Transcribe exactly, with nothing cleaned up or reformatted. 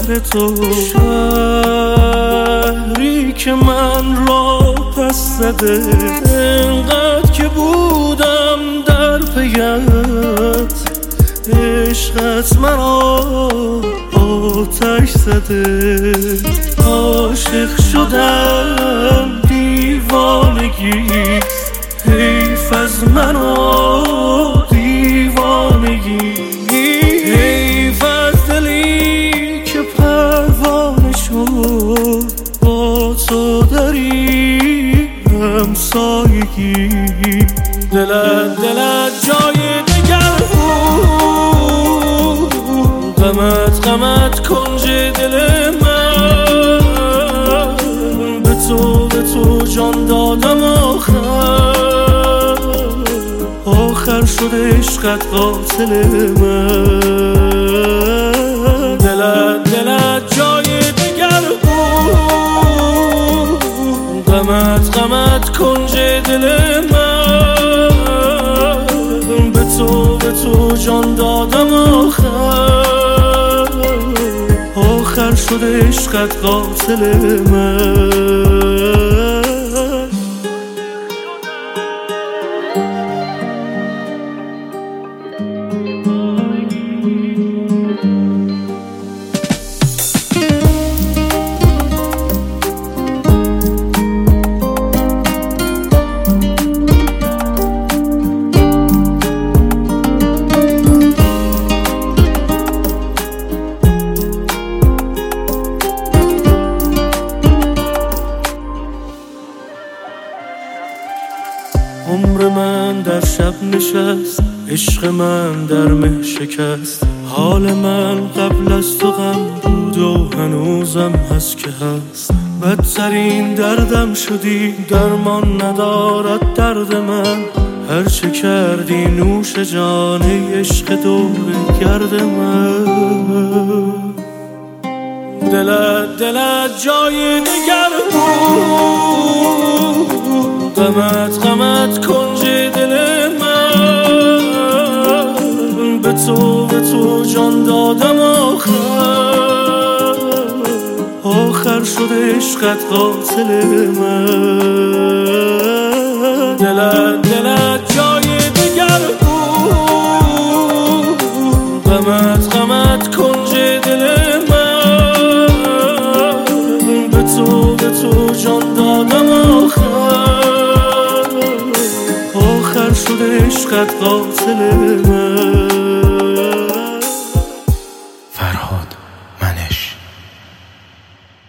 شهر تو، شهری که من را پس زده. انقدر که بودم در پیت، عشقت مرا آتش زده. عاشق شدم دیوانگی، حیف از من و دیوانگی. حیف از دلی که پروانه شد، با تو داری همسایگی. دلت دلت جای دگر بود، غمت غمت کنج دل من. به تو به تو جان دادم، آخر آخر شد عشقت قاتل من. دلت دلت جای دگر بود، غمت غمت کنج دل من. به تو به تو جان دادم، آخر آخر شد عشقت قاتل من. عمر من در شب نشست، عشق من در مه شکست. حال من قبل از تو غم بود و هنوزم هست که هست. بدترین دردم شدی، درمان ندارد درد من. هرچه کردی نوش جان، ای عشق دور گرد من. دلت دلت جای دگر بود، غمت غمت کنج دل من. به تو به تو جان دادم، آخر آخر شد عشقت قاتل من. دلت دلت جای دگر بود، غمت غمت کنج دل من. به تو به تو جان دادم، آخر آخر شد عشقت قاتل من.